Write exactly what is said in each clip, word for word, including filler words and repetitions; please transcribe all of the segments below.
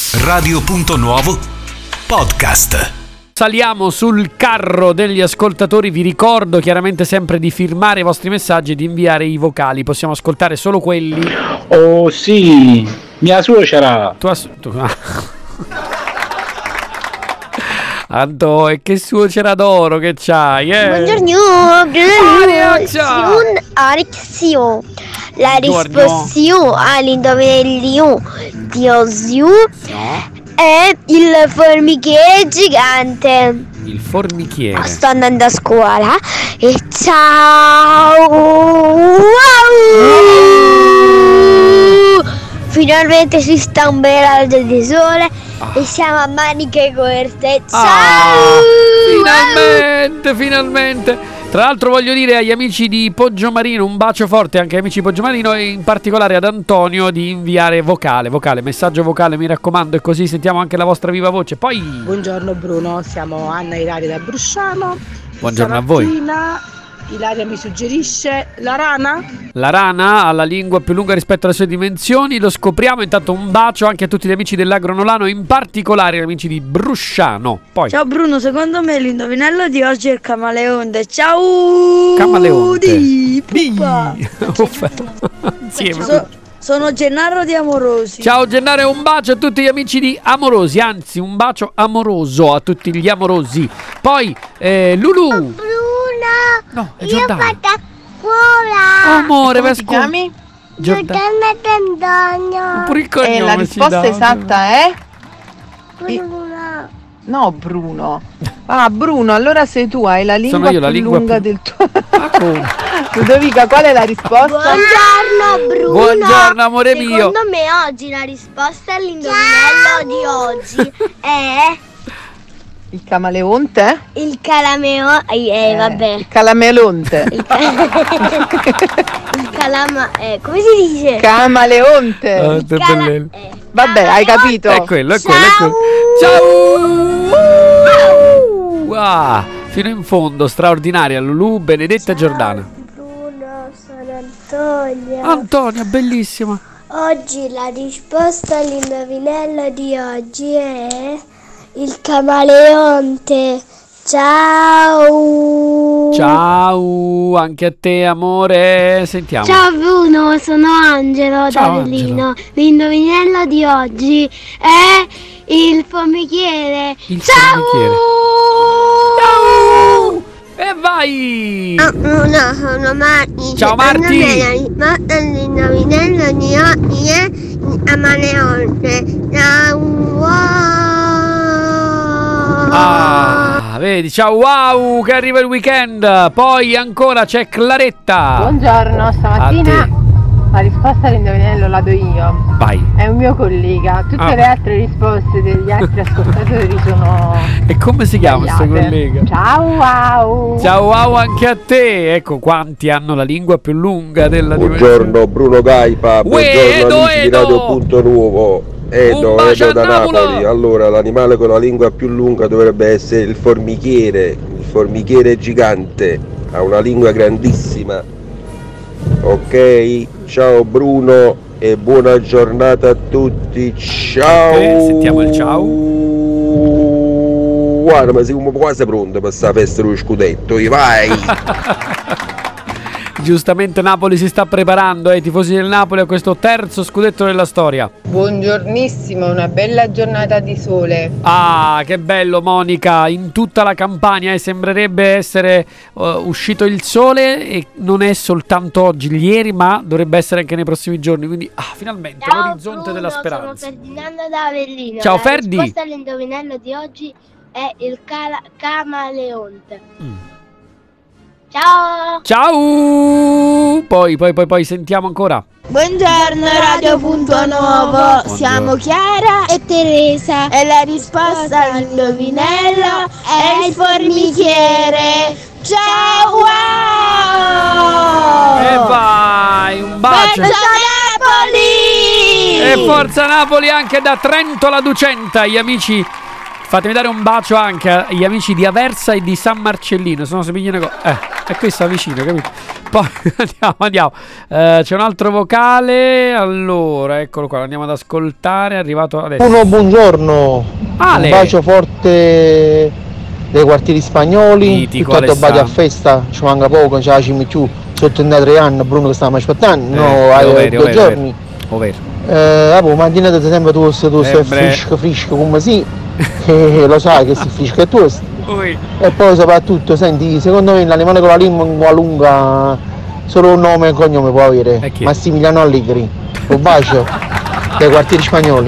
Radio Punto Nuovo Podcast. Saliamo sul carro degli ascoltatori. Vi ricordo chiaramente sempre di firmare i vostri messaggi e di inviare i vocali. Possiamo ascoltare solo quelli. Oh sì, mia suocera. Tua su- tu- Anto, e che suocera d'oro che c'hai, eh? Buongiorno, Ariaxa! Arixio. La Buongiorno. risposta all'indovinello di oggi No, è il formichiere gigante. il formichiere. Sto andando a scuola e ciao! Wow! Finalmente si sta un bel raggio di sole Ah. e siamo a maniche corte. Ciao! Ah, finalmente, finalmente. Tra l'altro voglio dire agli amici di Poggiomarino un bacio forte, anche agli amici di Poggiomarino, e in particolare ad Antonio, di inviare vocale, vocale, messaggio vocale, mi raccomando, e così sentiamo anche la vostra viva voce. Poi Buongiorno Bruno, siamo Anna e Ilaria da Brusciano. buongiorno a voi. Stamattina Ilaria mi suggerisce la rana. La rana ha la lingua più lunga rispetto alle sue dimensioni, lo scopriamo. Intanto un bacio anche a tutti gli amici dell'Agro Nolano, in particolare gli amici di Brusciano. Poi Ciao Bruno, secondo me l'indovinello di oggi è il camaleonte. Ciao! Camaleonte. Di Di- pupa. Uffa. Insieme. So- sono Gennaro di Amorosi. Ciao Gennaro, un bacio a tutti gli amici di Amorosi, anzi un bacio amoroso a tutti gli amorosi. Poi eh, Lulu. Bruno, No, è io Giordano. vado a scuola. Amore, vai a Come ti scuola. chiami? Giordano. Giordano D'Antonio. Pure il E cognome la ci risposta dà. esatta è? Bruno. No, Bruno. Ah, Bruno, allora sei tu, hai la lingua Sono io più la lingua lunga più- del tuo. Ma come? Ludovica, qual è la risposta? Buongiorno Bruno. Buongiorno, amore mio. Secondo me oggi la risposta all'indovinello di oggi è Il camaleonte? il calameo. Eh, vabbè. Il calamelonte. Il, ca- il calama. Eh, come si dice? Camaleonte. Ah, Il che cala- bello. eh, Vabbè, hai capito? È quello, è quello, è quello. Ciao! Ah, fino in fondo, straordinaria Lulu, Benedetta e Giordana. Bruno, sono Antonia. Antonia, bellissima. Oggi la risposta all'indovinello di oggi è il camaleonte. Ciao! Ciao, anche a te amore. Sentiamo. Ciao Bruno, sono Angelo Ciao, da Avellino. L'indovinello di oggi è il formichiere. Il Ciao! formichiere. Ciao! E vai! Bruno, sono Marti. Ciao, Marti. L'indovinello di oggi è il camaleonte. Ciao! Ah, vedi, ciao, wow, che arriva il weekend. Poi ancora c'è Claretta. Buongiorno, A stamattina te. la risposta all'indovinello la do io. Vai. È un mio collega. Tutte Ah. le altre risposte degli altri ascoltatori sono E come si chiama questo sbagliate. collega? Ciao, wow. Ciao, wow, anche a te. Ecco quanti hanno la lingua più lunga della Buongiorno Bruno Gaipa, buongiorno Edo, amici di Edo. Radio Punto Nuovo. Edo, Un bacio Edo a da Napoli. Napoli. Allora, l'animale con la lingua più lunga dovrebbe essere il formichiere, il formichiere gigante, ha una lingua grandissima. Ok, ciao Bruno e buona giornata a tutti. Ciao. Eh, sentiamo il ciao. Guarda, ma siamo quasi pronti per questa festa dello scudetto, vai. Giustamente Napoli si sta preparando, eh, i tifosi del Napoli, a questo terzo scudetto della storia. Buongiornissimo, una bella giornata di sole. Ah, che bello Monica, in tutta la Campania, eh, sembrerebbe essere uh, uscito il sole, e non è soltanto oggi, ieri, ma dovrebbe essere anche nei prossimi giorni, quindi ah, finalmente l'orizzonte della speranza. Sono Ferdinando da Avellino. Ciao, La Ferdi. La risposta all'indovinello di oggi è il cala- camaleonte. Mm. Ciao! Ciao! Poi, poi, poi, poi sentiamo ancora. Buongiorno Radio Punto Nuovo, siamo Chiara e Teresa e la risposta all'indovinello è il formichiere. Ciao! Wow! E vai, un bacio. Forza Napoli! E forza Napoli anche da Trento la Ducenta, gli amici Fatemi dare un bacio anche agli amici di Aversa e di San Marcellino. Sono Sepigliano. Co- eh, e qui sta vicino, capito? Poi andiamo, andiamo. Eh, c'è un altro vocale. Allora, eccolo qua, lo andiamo ad ascoltare. È arrivato adesso. Uno, buongiorno. Ale. Un bacio forte dei quartieri spagnoli. Mitico, Tutto bacio a Alessandro. festa. Ci manca poco, non ce la cimi più. Sotto tre anni, Bruno che stavamo aspettando. No, Eh, hai ovvero, due ovvero, giorni. ovvero. Eh, vabbè, mattinata sempre tu, tu stai Sempre. fresco, fresco come sì. Eh, lo sai che si fresco è tu. Ui. E poi soprattutto, senti, secondo me l'animale con la lingua lunga solo un nome e cognome può avere. E chi è? Massimiliano Allegri. Un bacio dei quartieri spagnoli.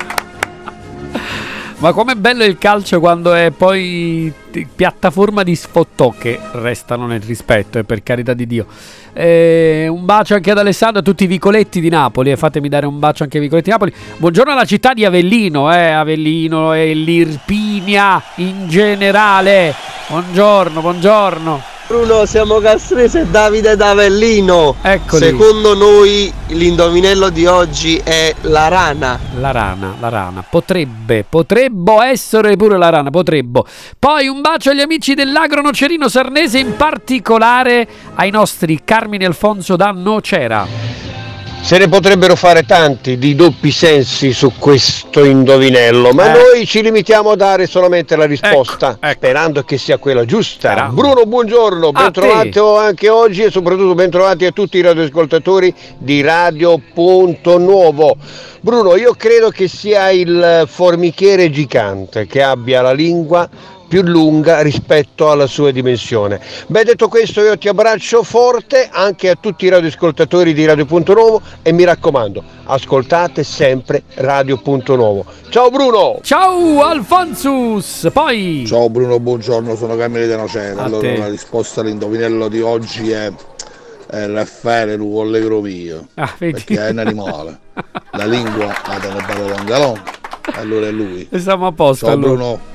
Ma com'è bello il calcio quando è poi t- piattaforma di sfottò che restano nel rispetto, e per carità di Dio. Eh, un bacio anche ad Alessandro, a tutti i vicoletti di Napoli, e fatemi dare un bacio anche ai vicoletti di Napoli. Buongiorno alla città di Avellino, eh, Avellino e l'Irpinia in generale. Buongiorno, buongiorno. Bruno, siamo Castrese e Davide d'Avellino. Eccoli. Secondo noi l'indovinello di oggi è la rana. La rana, la rana, potrebbe, potrebbe essere pure la rana, potrebbe. Poi un bacio agli amici dell'Agro Nocerino Sarnese, in particolare ai nostri Carmine Alfonso da Nocera. Se ne potrebbero fare tanti di doppi sensi su questo indovinello, ma Eh. noi ci limitiamo a dare solamente la risposta, Ecco, ecco. sperando che sia quella giusta. Sperando. Bruno, buongiorno, ben A trovati te. anche oggi, e soprattutto ben trovati a tutti i radioascoltatori di Radio Punto Nuovo. Bruno, io credo che sia il formichiere gigante che abbia la lingua più lunga rispetto alla sua dimensione. Beh, detto questo, io ti abbraccio forte, anche a tutti i radioascoltatori di Radio Punto Nuovo, e mi raccomando, ascoltate sempre Radio Punto Nuovo. Ciao Bruno! Ciao Alfonsus. Poi Ciao Bruno, buongiorno, sono Camille De Nocera. A Allora te. la risposta all'indovinello di oggi è, è Raffaele Lucollegro mio, Ah, vedi? perché è un animale. La lingua ha delle belle longa longa, allora è lui. E siamo a posto Ciao allora. Bruno.